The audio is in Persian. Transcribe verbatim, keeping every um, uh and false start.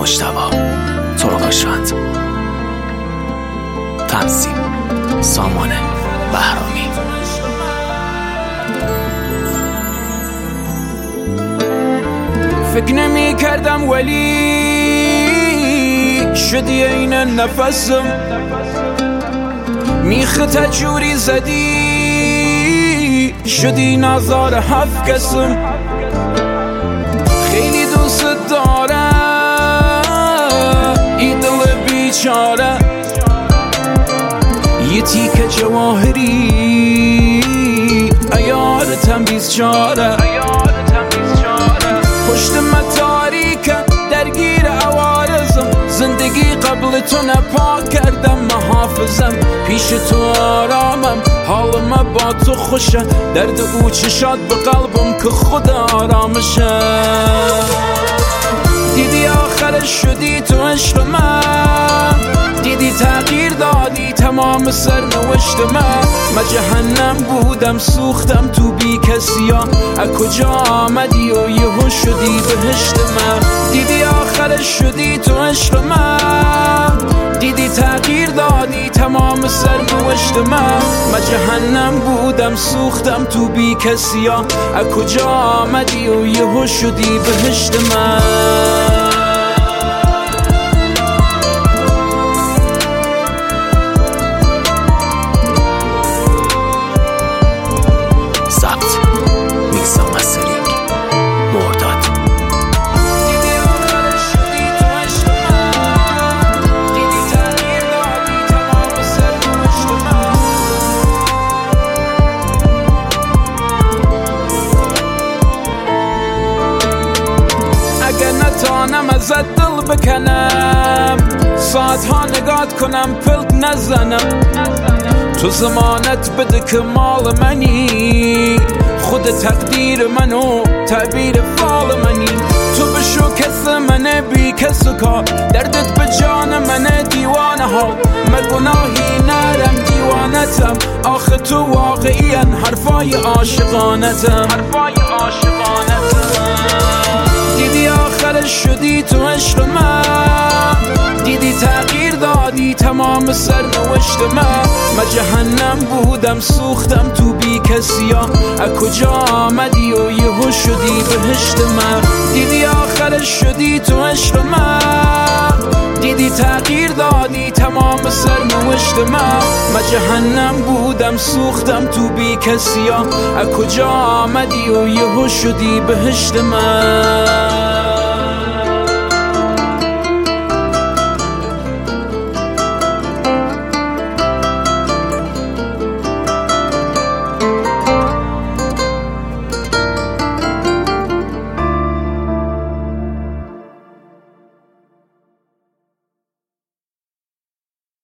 مجتبی ترکشوند. تنظیم سامان بهرامی. فکر نمی کردم ولی شدی این نفسم، میخت جوری زدی شدی نظار هفت کسم. خیلی دوست دارم این دل بیچاره، یه تیکه جواهری ایار تمیز چاره. پشت من تاریکه درگیر عوارضم، زندگی قبل تو نپاک کردم محافظم. پیش تو آرامم، حالم با تو خوشه، درد او چشات به قلبم که خدا آرامشه. دیدی آخرش شدی تو عشق من، دیدی تغییر دادی تمام سرنوشت من. من جهنم بودم سوختم تو بی کسی ها، از کجا آمدی و یهو شدی بهشت من. دیدی آخرش شدی تو عشق من، دیدی تغییر دادی تمام سرنوشت من. من جهنم بودم سوختم تو بی کسی ها، از کجا آمدی و یهو شدی بهشت من. اگه نتانم ازت دل بکنم، ساعتها نگات کنم پلک نزنم. تو زمانت بده که مال منی، خود تقدیر منو تعبیر فال منی. تو بشو کس منه بی کس کار، دردت به جان منه دیوانه ها. من گناهی نرم دیوانتم، آخه تو واقعیاً حرفای عاشقانتم. حرفای عاشقانتم. دیدی آخرش شدی تو عشق من، دیدی تغییر دادی تمام سرنوشت من. من جهنم بودم سوختم تو بی کسی ها، از کجا آمدی و یهو شدی بهشت من. دیدی آخرش شدی تو عشق من، دیدی تغییر دادی تمام سرنوشت من. من جهنم بودم سوختم تو بی کسی ها، از کجا آمدی و یهو شدی بهشت من.